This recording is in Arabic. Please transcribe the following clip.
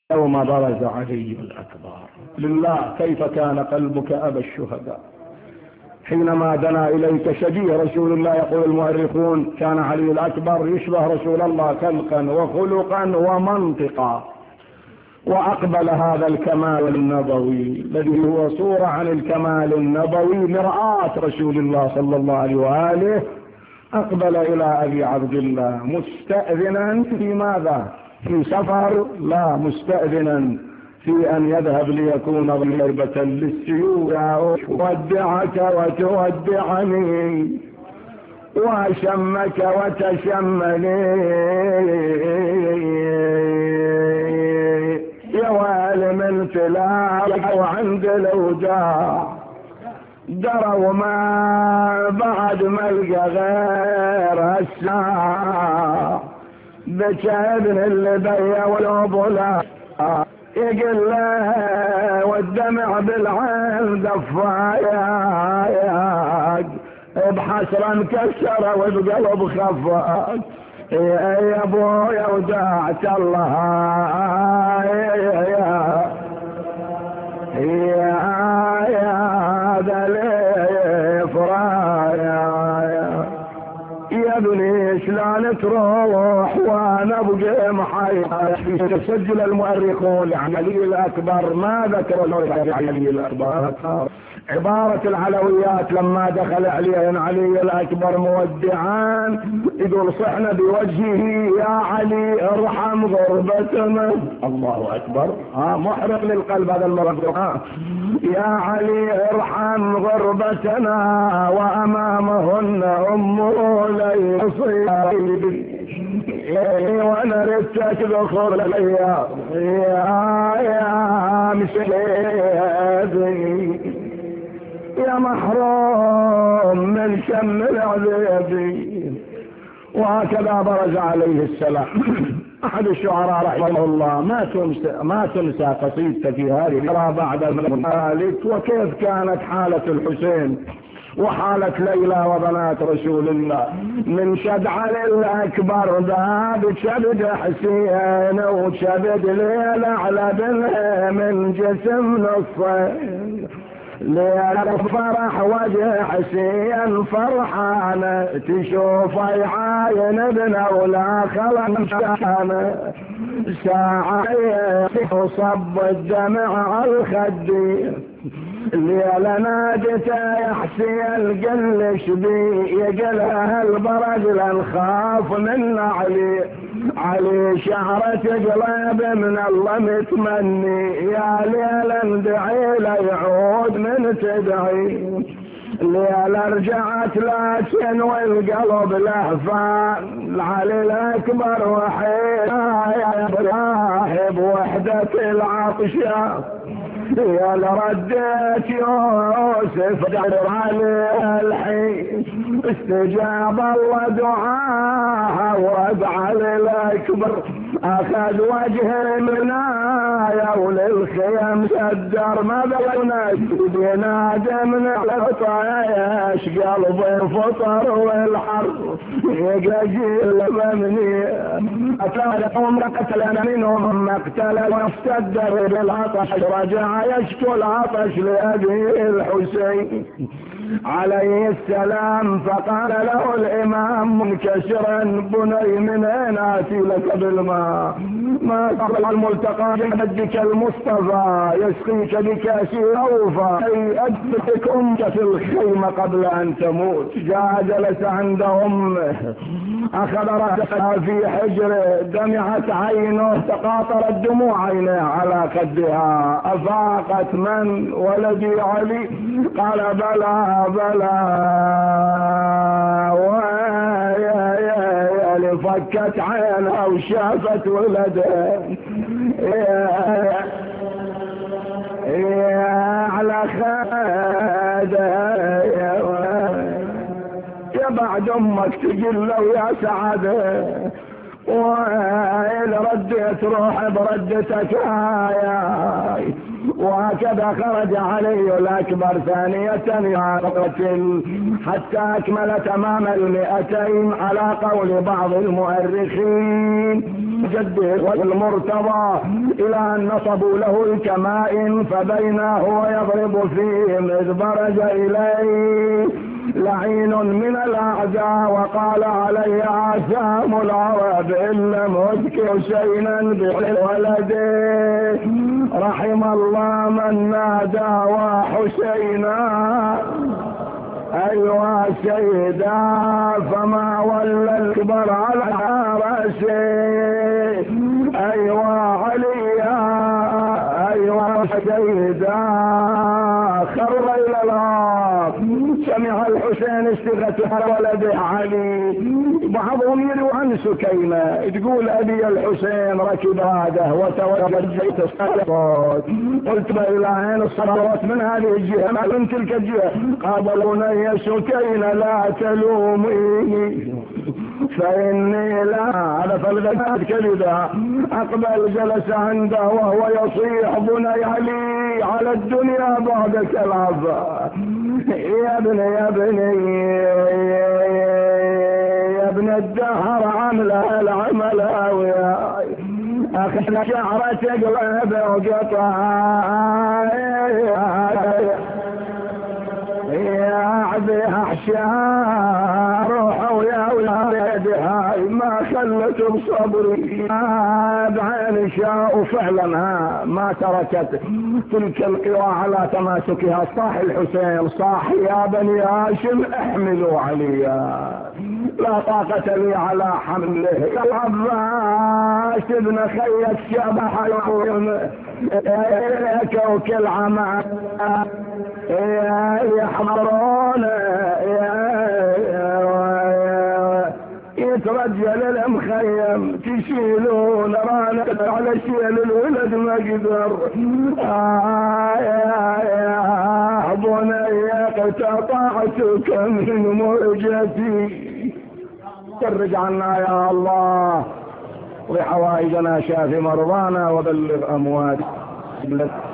يوم برز علي الأكبر. لله كيف كان قلبك أبا الشهداء حينما دنا إليك شبيه رسول الله؟ يقول المؤرخون كان علي الأكبر يشبه رسول الله خلقا وخلقا ومنطقا، وأقبل هذا الكمال النبوي الذي هو صورة عن الكمال النبوي مرآة رسول الله صلى الله عليه وآله. أقبل إلى أبي عبد الله مستأذنا في ماذا؟ في سفر؟ لا، مستأذنا في أن يذهب ليكون ضربة للسيوف. أودعك وتودعني وأشمك وتشمني يا والم الفلاح وعند الأوجاع دروا ما بعد ملقى غير الساعة بشابن اللي بيا والعبلا يقل له والدمع بالعين دفاياك بحسرة مكسرة وبقلب خفاك يا ابويا ودعت الله يا ذا الافرايا يا ابني شلون تروح وانا ابقى محي. تسجل المؤرخون عن علي الاكبر ما ذكروا علي الاكبر. عبارة العلويات لما دخل علي الأكبر مودعان يقول صحنا بوجهه يا علي ارحم غربتنا. الله أكبر، محرق للقلب هذا المرض. يا علي ارحم غربتنا وأمامهن أمه ليصيبي وانا رتك ذخر الايام يا مسيدي يا محروم من شم العذاب. وهكذا برز عليه السلام. احد الشعراء رحمه الله ما تنسى قصيدته في هذه بعد ذلك. وكيف كانت حالة الحسين وحالة ليلى وبنات رسول الله من شد علي الأكبر ذاب شبد حسين وشبد ليلى على بنها من جسم نصين ليلة فرح وجه حسين فرحانة تشوف عاين ابنه ولا خلن شانه ساعة وصب الدمع على الخدين ليلة نادته يا حسين قلش بي يقلها البرد لنخاف من علي شعرة قلب من الله متمني يا ليلة ندعي له يعود من تدعي ليلة رجعت لكن والقلب لهفان علي الأكبر وحيد راهب وحدة العطشة يا لرديت يوسف دعر عليه الحين استجاب الله دعاها وادعى للأكبر اخذ وجه المنايا وللخيم سدر ما بلغناش بينادى من الطايش قلبي فطر والحر يقجيل ممني اتلقى قتل منهم مقتل واستدر بالعطش رجع يشكو العطش لأبي الحسين عليه السلام فقال له الإمام منكسرا بني من أين آتي لك بالماء ما قبل الملتقى بمجدك المصطفى يسقيك بكاس أوفى أي أدفك أمك في الخيمة قبل أن تموت. جاء جلس عند أمه أخذ رأسها في حجره دمعت عينه تقاطرت دموع عينه على خدها أفاقت من ولدي علي قال بلى ويا فكت عينها وشافت ولدها على خدها يا بعد امك تقول له يا سعاده وإذا رديت روحي بردتك هاي. وهكذا خرج علي الأكبر ثانية يقتل حتى أكمل تمام 200 على قول بعض المؤرخين. جده والمرتضى إلى أن نصبوا له الكمائن فبينا هو يضرب فيهم إذ برز إليه لعين من الأعداء وقال علي آثام العرب إن لم أذكر شيئا بولده رحم الله من نادى وحسينا أيها سيدا فما ولى الكبر على رأسه أيها عليا أيها سيدا خر إلى الأرض سمع الحسين استغاثة ولده علي بعضهم يروي عن سكينة تقول أبي الحسين ركب هذا وتوجه الصلاة قلت إلى عين الصلوات من هذه الجهة ما من تلك الجهة قال بني سكينة لا تلوميني فإني لا هذا فالغداد كذبا أقبل جلس عنده وهو يصيح بني علي على الدنيا بعدك العفا يا ابني يا ابني يا ابن الدهر عمله العمل ويا أخذ شعرة قلب وقطع يا عبي أحشاء روحوا يا ولاد هاي ما خلت بصبري بعين شاء فعلا ما تركت تلك القوى على تماسكها صاح الحسين صاح يا بني هاشم احملوا عليا لا طاقة لي على حمله يا العباس ابن خي الشبح كوكل عمى يحضرون يترجل المخيم تشيلون رانا على شيل الولد ما قدر يا بني اقتطعتك من مرجتي فرج عنا يا الله وحوائجنا شافي مرضانا وبلغ امواتنا